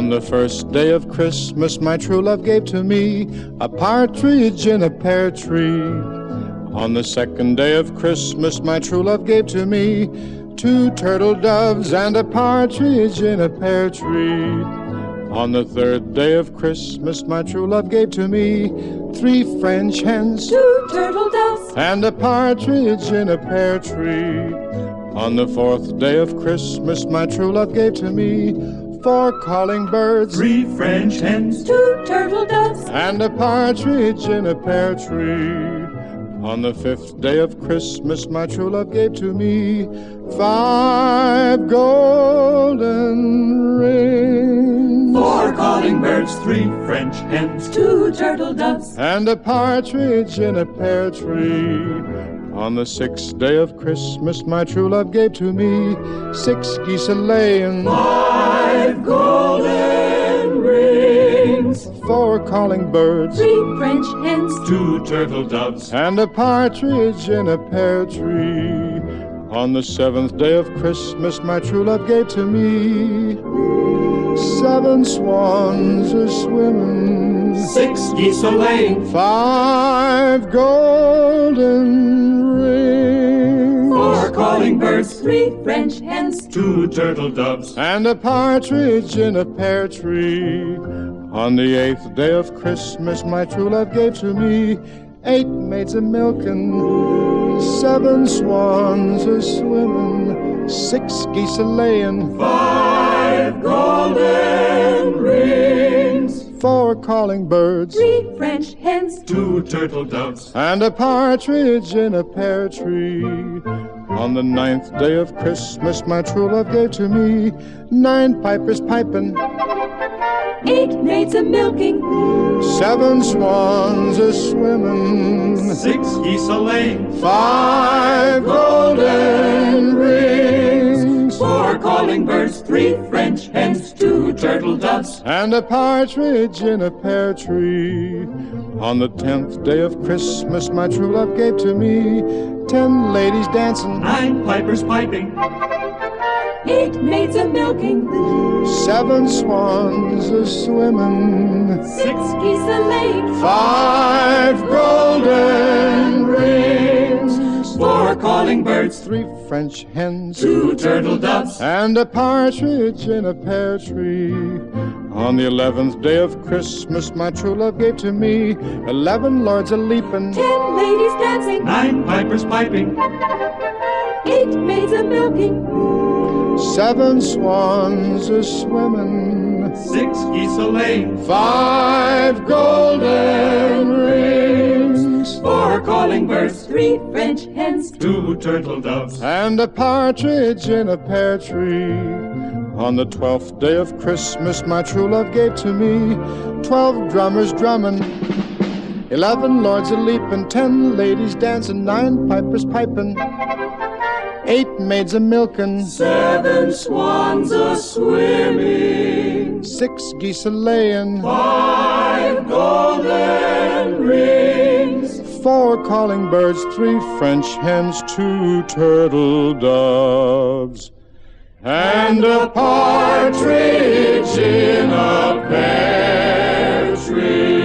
On the first day of Christmas, my true love gave to me a partridge in a pear tree. On the second day of Christmas, my true love gave to me 2 turtle doves and a partridge in a pear tree. On the third day of Christmas, my true love gave to me 3 French hens, 2 turtle doves, and a partridge in a pear tree. On the fourth day of Christmas, my true love gave to me 4 calling birds, 3 French hens, 2 turtle doves, and a partridge in a pear tree. On the fifth day of Christmas, my true love gave to me 5 golden rings, 4 calling birds, 3 French hens, 2 turtle doves, and a partridge in a pear tree. On the sixth day of Christmas, my true love gave to me 6 geese a-laying, 5 golden rings, 4 calling birds, 3 French hens, 2 turtle doves, and a partridge in a pear tree. On the seventh day of Christmas, my true love gave to me 7 swans a-swimming, 6 geese a-laying, 5 golden rings, 4 calling birds, 3 French hens, 2 turtle doves, and a partridge in a pear tree. On the eighth day of Christmas, my true love gave to me 8 maids a-milking, 7 swans a-swimming, 6 geese a-laying, 5 golden rings, 4 calling birds, 3 French hens, 2 turtle doves, and a partridge in a pear tree. On the ninth day of Christmas, my true love gave to me 9 pipers piping, 8 maids a-milking, 7 swans a-swimming, 6 geese a-laying, 5 golden rings, 4 calling birds, 3 French hens, 2 turtle doves, and a partridge in a pear tree. On the 10th day of Christmas, my true love gave to me 10 ladies dancing, 9 pipers piping, 8 maids a-milking, 7 swans a-swimming, 6 geese a-laying, 5 golden rings, 4 calling birds, 3 French hens, 2 turtle doves, and a partridge in a pear tree. On the 11th day of Christmas, my true love gave to me 11 lords a-leaping, 10 ladies dancing, 9 pipers piping, 8 maids a-milking, 7 swans a-swimming, 6 geese a-laying, 5 golden rings, 4 calling birds, 3 French hens, 2 turtle doves, and a partridge in a pear tree. On the 12th day of Christmas, my true love gave to me 12 drummers drumming, 11 lords a-leaping, 10 ladies dancing, 9 pipers piping, 8 maids a-milking, 7 swans a-swimming, 6 geese a-laying, 5 golden rings, 4 calling birds, 3 French hens, 2 turtle doves, and a partridge in a pear tree.